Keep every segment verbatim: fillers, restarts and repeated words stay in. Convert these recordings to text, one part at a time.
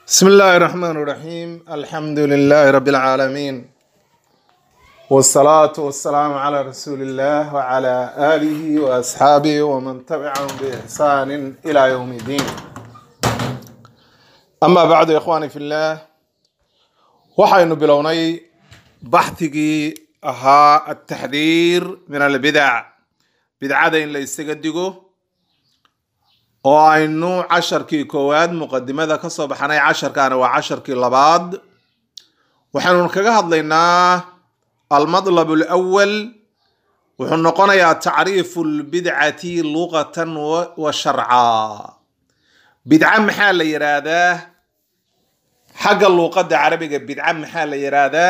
بسم الله الرحمن الرحيم الحمد لله رب العالمين والصلاة والسلام على رسول الله وعلى آله وأصحابه ومن تبعهم بإحسان إلى يوم الدين. أما بعد يا إخواني في الله، وحين بلوني بحثي أها التحذير من البدع بدعة إن يستجدقوا oo aynu casharkii koowaad muqadimada ka soo baxnay. casharkaana waa casharkii labaad. waxaanu kaga hadlaynaa almadlab alawwal wuxuu noqonayaa tacriifu lbidcati luqatan wa sharca. bidca maxaa la yiraahdaa xagga luqadda carabiga? bidca maxaa la yiraahdaa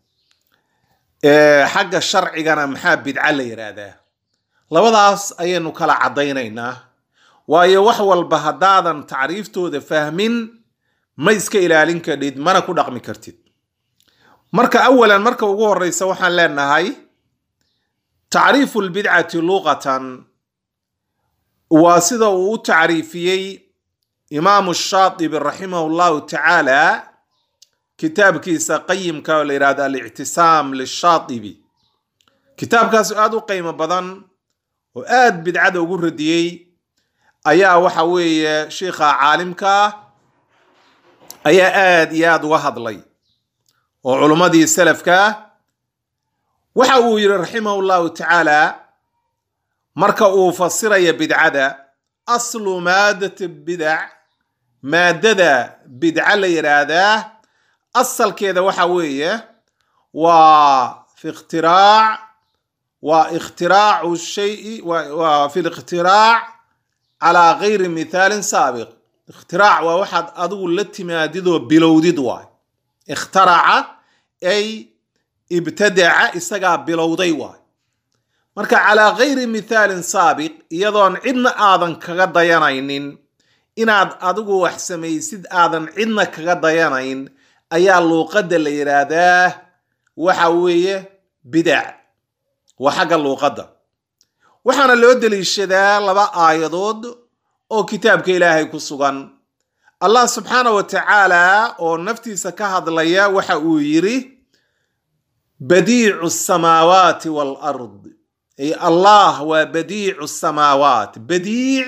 xagga sharcigana maxaa bidca la yiraahdaa? labadaas ayaynu kala cadaynaynaa, waayo wax walba haddaadan tacriiftooda fahmin ma iska ilaalin kadhid, mana ku dhaqmi kartid. marka awalan, marka ugu horeysa waxaan leenahay tacriifu lbidcati luqatan waa sida uu u tacriifiyey imaamu shaatibi raximahu llahu tacaala kitaabkiisa qayimka oo la yihahdo alictisaam lishaatibi. kitaabkaas aada u qiimo badan oo aada bidcada ugu radiyey ayaa waxa weeye sheikha caalimka ayaa aad iyo aad uga hadlay, oo culummadii salafka waxa uu yiri raximahu llahu tacaala marka uu fasiraya bidcada: aslu maadati bidac, maadada bidca la yiraahdaa asalkeeda waxa weeye waa fi ikhtiraac waa ikhtiraacu shayi waa fi likhtiraac calaa gayri mithaalin saabiq. ikhtiraac waa waxaad adigu la timaadidoo bilowdid waay. ikhtaraca ay ibtadaca, isagaa bilowday waay. marka calaa gayri mithaalin saabiq, iyadoon cidna aadan kaga dayanaynin, inaad adigu wax samaysid aadan cidna kaga dayanayn, ayaa luuqadda la yiraahdaa waxa weeye bidac. waa xagga luuqadda. waxaana loo daliishadaa laba aayadood oo kitaabka ilaahay ku sugan. allah subxaana wa tacaala oo naftiisa ka hadlaya waxa uu yiri badiicu samaawaati waalard. ay allah waa badiicu samaawaat. badiic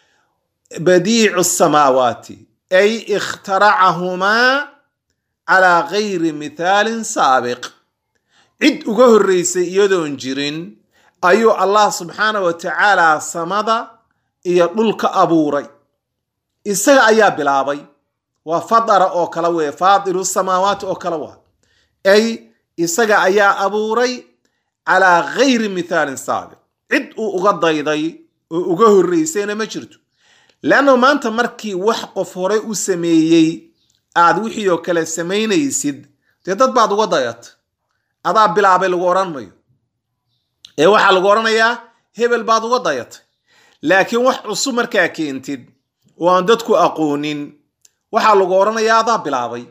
badiicu samaawaati ay ikhtaracahumaa calaa gayri mithaalin saabiq. cid uga horreysay iyadoon jirin ayuu allah subxaana wa tacaala samada iyo dhulka abuuray. isaga ayaa bilaabay. waa fadara oo kale weye, faadiru samaawaati oo kale waa. ay isaga ayaa abuuray calaa gayri mithaalin saabiq. cid uu uga dayday oo uga horreysayna ma jirto. leanno maanta markii wax qof hore u sameeyey aad wixii oo kale samaynaysid, dee dad baad uga dayat. adaa bilaabay lagu odhan mayo, ee waxaa lagu odhanayaa hebel baad uga dayatay. laakiin wax cusub markaa keentid oo aan dadku aqoonin, waxaa lagu odhanayaa adaa bilaabay.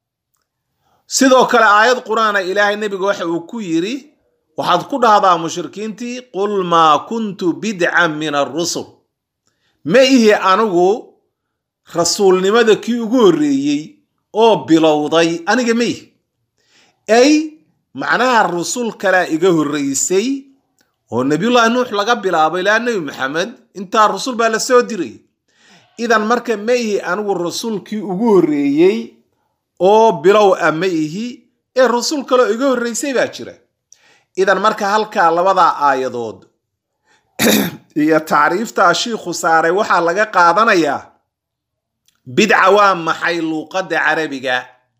sidoo kale aayad qur-aana ilaahay nebiga waxa uu ku yiri, waxaad ku dhahdaa mushrikiintii, qul maa kuntu bidcan min arusul. ma ihi anigu rasuulnimada kii ugu horreeyey oo bilowday, aniga ma ihi. ay macnaha rusul kalaa iga horreysay oo nabiyullahi nuux laga bilaabo ilaa nebi maxamed, intaa rusul baa la soo diray. idan marka ma ihi anigu rasuulkii ugu horreeyey oo bilow a ma ihi, ee rusul kaloo iga horreysay baa jira. idan marka halkaa labadaa aayadood iyo tacriiftaa shiikhu saaray waxaa laga qaadanayaa bidca waa maxay luuqadda carabiga.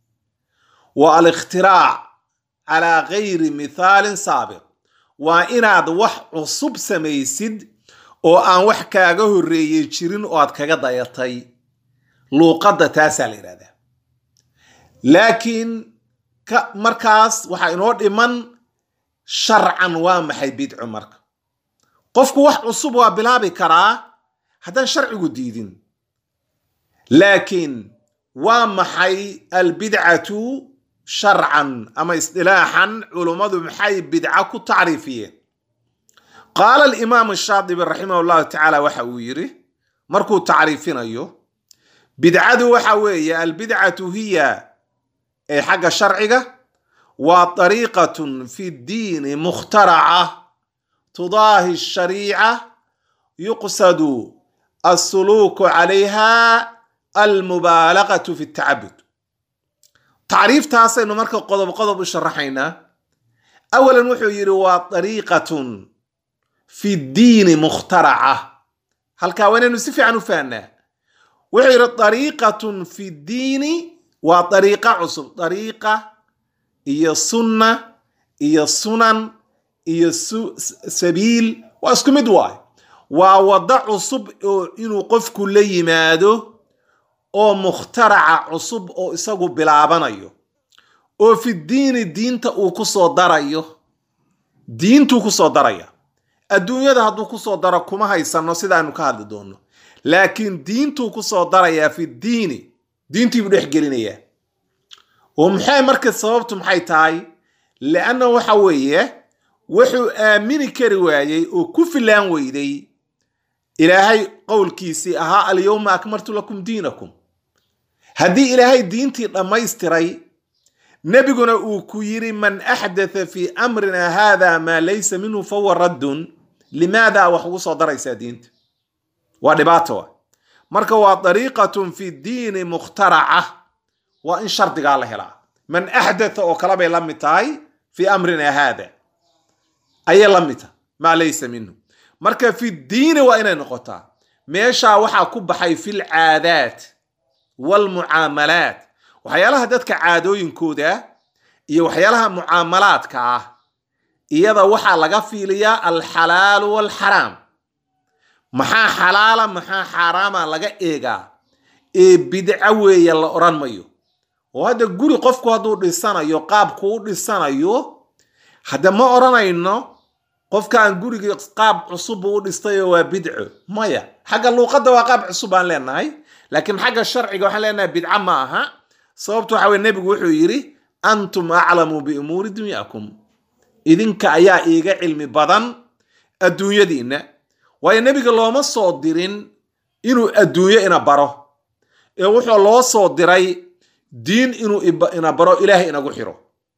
waa alikhtirac calaa gayri mithaalin saabiq. waa inaad wax cusub samaysid oo aan wax kaaga horreeyey jirin oo aad kaga dayatay. luuqadda taasaa la yidhahdaa. laakiin markaas waxaa inoo dhiman sharcan waa maxay bidco. marka qofku wax cusub waa bilaabi karaa haddaan sharcigu diidin. laakiin waa maxay albidcatu sharcan ama isdilaaxan? culummadu maxay bidca ku tacriifiyeen? qaala alimaam shaatibi raximah llahu tacaala waxa uu yiri markuu tacriifinayo بدعة وحوية البدعة هي حق الشرعية وطريقة في الدين مخترعة تضاهي الشريعة يقصد السلوك عليها المبالغة في التعبد. تعريف تاسع إنه مركب قضب قضب الشرحينا. أولا وحو يروا طريقة في الدين مخترعة. هل كاوين نسفي عنه فانا وحير طريقة في الدين وطريقة عصب طريقة هي السنة هي السنن هي السبيل واسكم دواي ووضع عصب إنه قف كل يماده أو مخترع عصب أو إساقو بلابانيو أو في الدين الدين تأو كسو داريو دين تو كسو داريو الدنيا ده هدو كسو دارا كما هايسانو سيدا انو كهاد دونو لكن دين تو كسو داريا في الدين دين تي بدو يحقلينيا ومحاي مركز صوابتو محاي تاي لأنه وحوية وحو آميني كروايي وكوفي لان ويدي إلهي قول كيسي أها اليوم أكملت لكم دينكم هدي إلهي دين تي لما يستري نبينا أوكيري من أحدث في أمرنا هذا ما ليس منه فهو رد لماذا وحو صدر يسادين ودباتوا مركوا طريقة في الدين مخترعة وإن شرط قال له من أحدث أو كلام لمتاي في أمرنا هذا أي لمتا ما ليس منه مركا في الدين وإن نقطة ميشا وحا كبحي في العادات والمعاملات وحيالها دادك عادوين كودا iyo waxyaalaha mucaamalaadka ah iyada waxa laga fiiliyaa al-halal wal haram maxaa xalaala maxaa xaraama laga eega ee bidca weeye la oran mayo oo hada guri qofku haduu dhisanayo qaabku u dhisanayo hada ma oranayno qofka aan guriga qaab cusub u dhistay waa bidco maya xaga luqada waa qaab cusub aan leenahay laakiin xaga sharciga waxa leenahay bidca ma aha sababtu waxa weey nabigu wuxuu yiri أنتم أعلموا بأمور دنياكم إذن كأيا إيجا علم بدن الدنيا دينا ويا نبي الله ما صادرين إنه الدنيا إنا برا يوحى الله صادري دين إنه إنا برا إله إنا جحره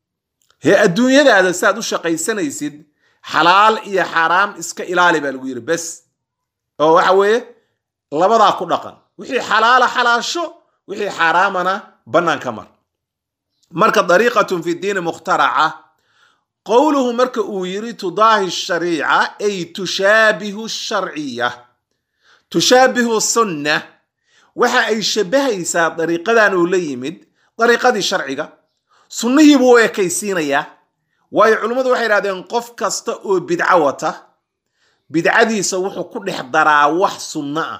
هي الدنيا ده هذا سادو شقي سنة يسد حلال يا حرام إسك إلالي بالغير بس هو حوي لا بضع كل وحي حلال حلال شو وحي حرامنا بنان كمر مركة طريقة في الدين مخترعة قوله مركة أويري تضاهي الشريعة أي تشابه الشرعية تشابه السنة وحا أي شبه يسا طريقة دانو ليمد طريقة دي الشرعية سنه بوية كيسينية واي علمات وحي رادين قف كستأو بدعوته بدعا دي سوحو كل حضرا وح سنة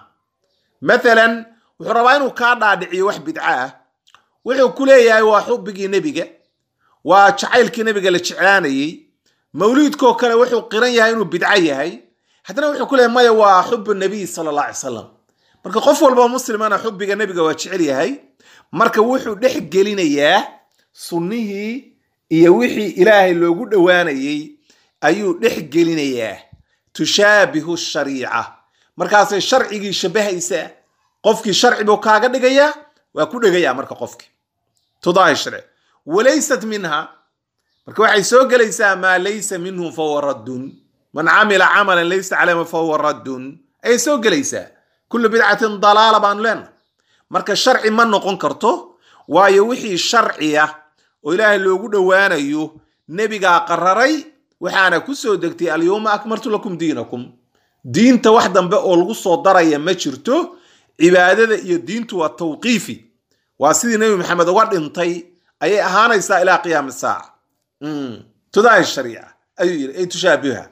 مثلا وحربينو كادا دعي وح بدعاه wuxuu ku leeyahay waa xubbigii nabiga waa jacaylkii nabiga la jeclaanayay mawliidkoo kale wuxuu qiran yahay inuu bidca yahay hadana wuxuu ku leeyahay maya waa xubbu nabi sallallahu alayhi wasallam marka qof walba muslimana xubbiga nabiga waa jecel yahay marka wuxuu dhex gelinayaa sunnihii iyo wixii ilaahay loogu dhawaanayay ayuu dhex gelinayaa tushabihu shariica markaas sharcigii shabahaysa qofkii sharci buu kaaga dhigayaa waa ku dhigaya marka qofkii تضاهي الشرع وليست منها marka waxay soo galaysaa ma laysa minhu fa huwa radd man amila amalan laysa alayhi fa huwa radd ay soo galaysaa kullu bid'atin dalala baan leen marka sharci ma noqon karto waayo wixii sharciya oo ilaahay loogu dhawaanayo nabiga qararay waxaana ku soo degtay al-yawma akmaltu lakum diinakum diinta wax dambe oo lagu soo daraya ma jirto cibaadada iyo diintu waa tawqiifi واسيدي نبي محمد وقد انتي اي اهانيسا الى قيام الساعة تضاهي الشريعة اي اي تشابهها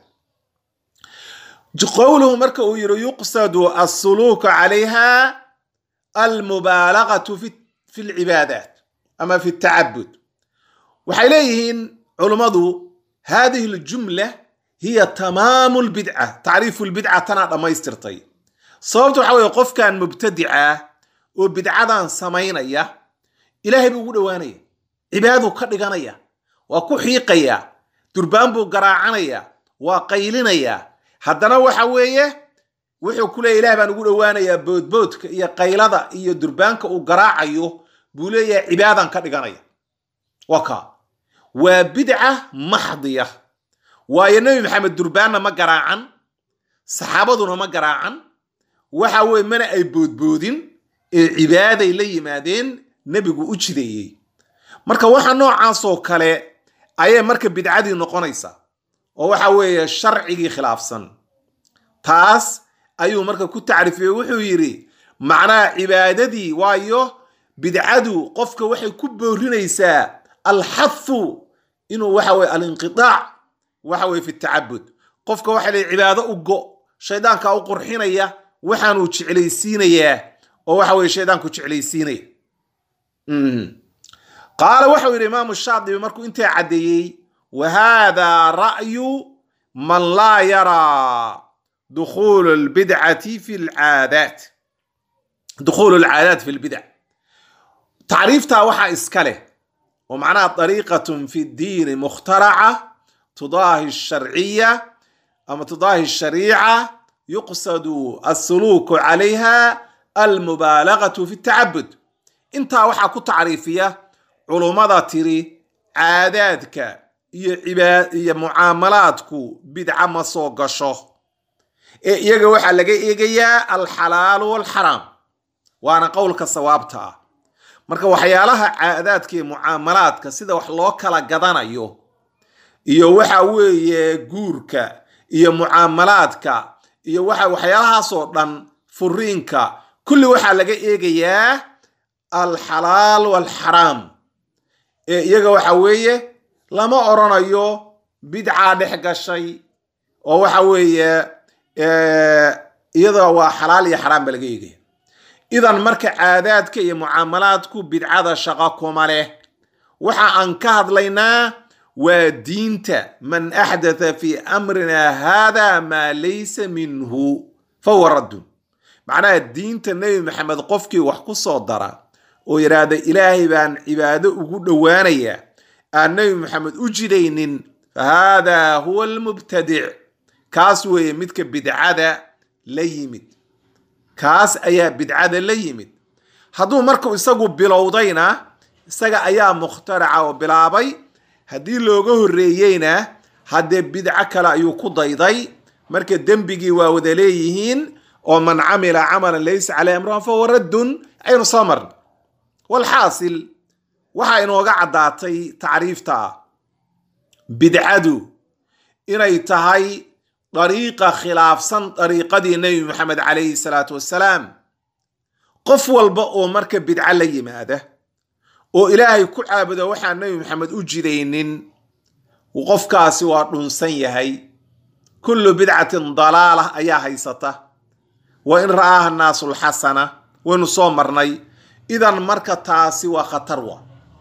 قوله مركو يقصد السلوك عليها المبالغة في في العبادات اما في التعبد وحيليهن علماء هذه الجملة هي تمام البدعة تعريف البدعة تنا ما يسترطي صوبته حاول يقف كان مبتدعة وبدعادان سمينيا إلهي بيقول دوانيا عبادو كدغانيا وكو خيقيا دربان بو غراعنيا وقيلينيا hadana waxa weeye wuxuu ku leeyahay ilaah baan ugu dhowaanayaa boodboodka iyo qaylada iyo durbaanka uu garaacayo buu leeyahay cibaadan ka dhiganaya waka waa bidca maxdiya waayo nabi maxamed durbaanna ma garaacan saxaabaduna ma garaacan waxa weeye mana ay boodboodin ee cibaaday la yimaadeen nabigu u jideeyey marka waxa noocaas oo kale ayay marka bidcadii noqonaysa oo waxa weeye sharcigii khilaafsan taas ayuu marka ku tacriifiyey wuxuu yiri macnaa cibaadadii waayo bidcadu qofka waxay ku boorinaysaa alxathu inuu waxa weeye alinqitaac waxa weeye fi tacabbud qofka waxa la cibaado u go shaydaanka u qurxinaya waxaan uu jeclaysiinayaa oo waxa weeye shaydaanku jeclaysiinaya qaala waxa yiri imaam shaadibi markuu inta cadeeyay wa hada ra'yu man la yara دخول البدعة في العادات دخول العادات في البدع تعريفتها وحا إسكاله ومعناها طريقة في الدين مخترعة تضاهي الشرعية أما تضاهي الشريعة يقصد السلوك عليها المبالغة في التعبد انت وحا كنت تعريفية علماء تري عاداتك يا معاملاتك بدعة مصوغشو iyaga waxa laga eegayaa al-halaal wal haram waana qowlka sawaabta ah marka waxyaalaha caadaadka iyo muaamalaadka sida wax loo kala gadanayo iyo waxa weeye guurka iyo muaamalaadka iyo waxa waxyaalahaas oo dhan furiinka kulli waxa laga eegayaa al-halaal wal haram ee iyaga waxa weeye lama oranayo bidca dhex gashay oo waxa weeye iyada waa xalaal iyo xaraam laga eegay idan marka caadaadka iyo muaamalaadku bidcada shaqo kuma leh waxa aan ka hadlaynaa waa diinta man ahdatha fi amrina hada ma laysa minhu fahuwa radd macnaa diinta nabi maxamed qofkii wax ku soo dara oo yiraahdo ilaahay baan cibaado ugu dhowaanaya aan nabi maxamed u jidaynin hada huwa al-mubtadi' kaas weeye midka bidcada la yimid kaas ayaa bidcada la yimid hadduu markuu isagu bilowdayna isaga ayaa mukhtaraca oo bilaabay haddii looga horreeyeyna haddee bidco kale ayuu ku dayday marka dembigii waa wada leeyihiin oo man camila camalan laysa caleyhi amruna fahuwa raddun aynu soo marna walxaasil waxaa inooga caddaatay tacriifta bidcadu inay tahay طريقة خلافسن طريقة دي النبي محمد عليه الصلاة والسلام قف والبقو مركب بدعة لي ماذا وإلهي كل عابده وحا النبي محمد أجرين وقف كاسي وارنسي هي كل بدعة ضلالة أيا هيسته وإن رآها الناس الحسنة وإن صومرني إذا مركب تاسي وخطروة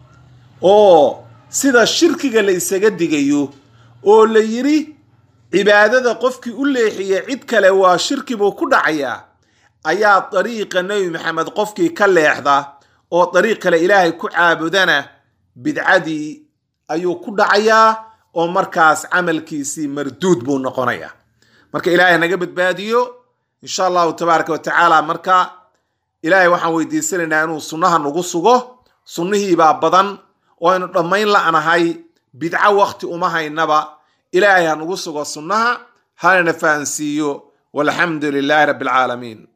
أو سيدا الشركة اللي يسجد جيو أو اللي يري cibaadada qofkii u leexiye cid kale waa shirki buu ku dhacayaa ayaa dariiqa nabi maxamed qofkii ka leexda oo dariiq kale ilaahay ku caabudana bidcadii ayuu ku dhacayaa oo markaas amalkiisii marduud buu noqonayaa marka ilaahay naga badbaadiyo insha Allah tabaaraka wa taala marka ilaahay waxaan weydiisanaynaa inuu sunnaha nagu sugo sunnihii baa badan oo aynu dhamayn la'anahay bidca waqti uma haynaba إلهي هنغسق الصنها هانا نفانسيو والحمد لله رب العالمين.